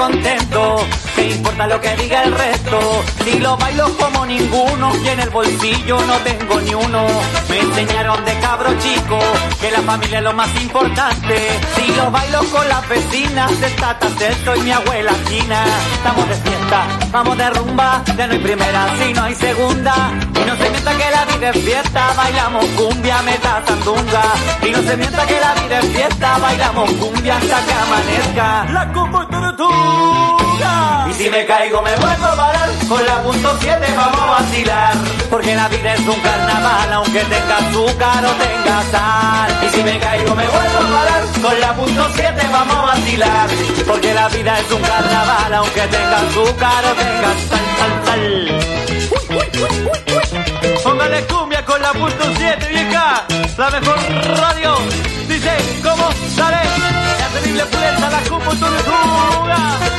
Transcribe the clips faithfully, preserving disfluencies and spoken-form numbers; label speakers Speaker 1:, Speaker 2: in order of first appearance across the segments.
Speaker 1: contento. ¿Qué importa lo que diga el resto? Si lo bailo como ninguno y en el bolsillo no tengo ni uno. Me enseñaron de cabro chico que la familia es lo más importante. Si lo bailo con las vecinas del Tata Celso y mi abuela China. Estamos de fiesta, vamos de rumba, ya no hay primera, si no hay segunda. Y no se mienta que la vida es fiesta, bailamos cumbia, meta sandunga. Y no se mienta que la vida es fiesta, bailamos cumbia hasta que amanezca. La compostura. Y si me caigo me vuelvo a parar, con la punto siete vamos a vacilar. Porque la vida es un carnaval, aunque tenga azúcar o tenga sal. Y si me caigo me vuelvo a parar, con la punto siete vamos a vacilar. Porque la vida es un carnaval, aunque tenga azúcar o tenga sal, sal, sal. Uy, uy, uy, uy, uy. Póngale cumbia con la punto siete, vieja. La mejor radio. Dice, ¿cómo sale? La terrible fuerza, la compostura.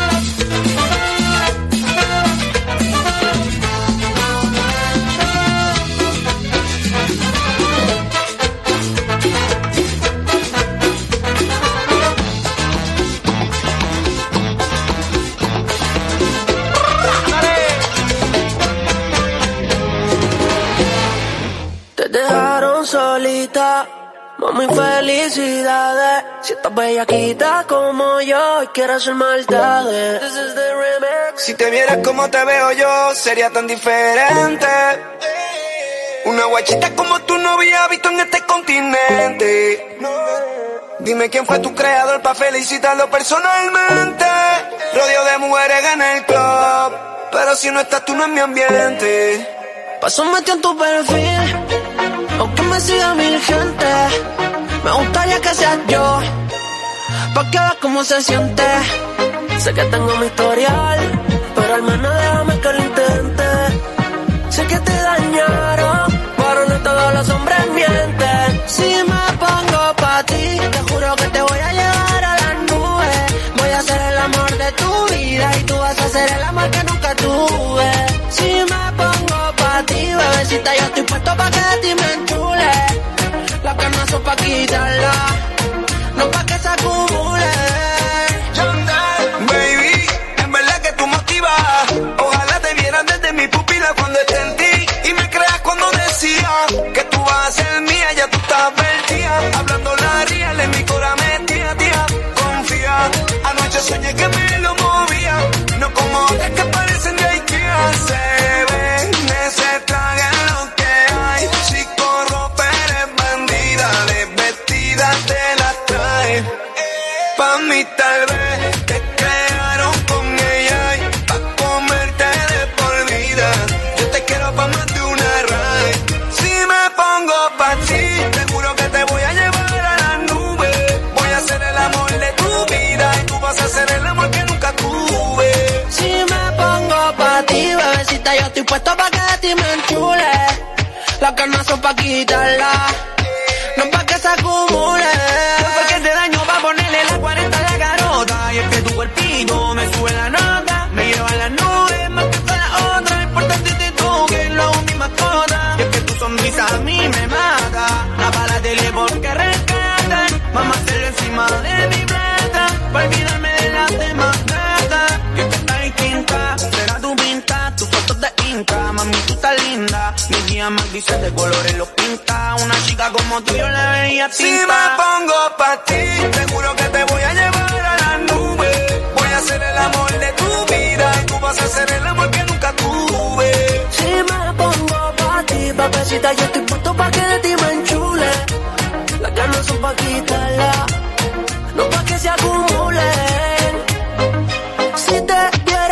Speaker 2: Dejaron solita, mami, felicidades. Si estás bellaquita como yo y quieres hacer maldades. This is the remix.
Speaker 3: Si te vieras como te veo yo, sería tan diferente. Una guachita como tú no había visto en este continente. Dime quién fue tu creador pa' felicitarlo personalmente. Rodeo de mujeres en el club, pero si no estás tú no es mi ambiente.
Speaker 2: Paso metido en tu perfil, aunque me siga mil gente. Me gustaría que seas yo, pa' que veas cómo se siente. Sé que tengo mi historial, pero al menos déjame que lo intente. Sé que te dañaron, pero no todos los hombres mienten. Si me pongo pa' ti, te juro que te voy a llevar a las nubes. Voy a ser el amor de tu vida y tú vas a ser el amor que nunca tuve. Si me pongo pa' ti, bebecita, yo estoy puesto pa' que de ti me enchule. Las ganas son pa' quitarla, no pa' que se acumule.
Speaker 3: Baby, en verdad que tú motivas. Ojalá te vieran desde mi pupila cuando esté en ti. Y me creas cuando decía que tú vas a ser mía, ya tú estás vertida. Hablando la real en mi cora metía, tía. Confía, anoche soñé que me lo movía. No como otras que parecen de Ikea. Se ven, ese traje lo que hay. Si corro, eres bandida, desvestida te la trae. Pa' mí tal vez te crearon con ella y pa' comerte de por vida. Yo te quiero pa' más de una ride. Si me pongo pa' ti, te juro que te voy a llevar a la nube. Voy a ser el amor de tu vida y tú vas a ser el amor que nunca tuve.
Speaker 2: Si me pongo pa' ti, bebecita, yo estoy puesto pa' que de ti me enchule. Las ganas son pa' quitarla, no pa' que se acumule.
Speaker 1: Porque te daño pa' ponerle la cuarenta a la garota. Y es que tu cuerpito me sube la nota, me lleva a las nubes más que todas las otras. Importante tú que lo hago mi mascota. Y es que tu sonrisa a mí me mata. Tapa la tele porque rescatan. Vamos a hacerlo encima de mi plata, pa' olvidarme de las demás gatas. Que tú estás distinta, será tu pinta, tus fotos de Inca. Mami, tú estás linda, mi día más grises de colores los pinta. Una chica como tú yo la veía tinta.
Speaker 3: Si me pongo pa' ti, te juro que te voy a llevar a la nube. Voy a ser el amor de tu vida y tú vas a ser el amor que nunca tuve.
Speaker 2: Si me pongo pa' ti, papacita, yo estoy puesta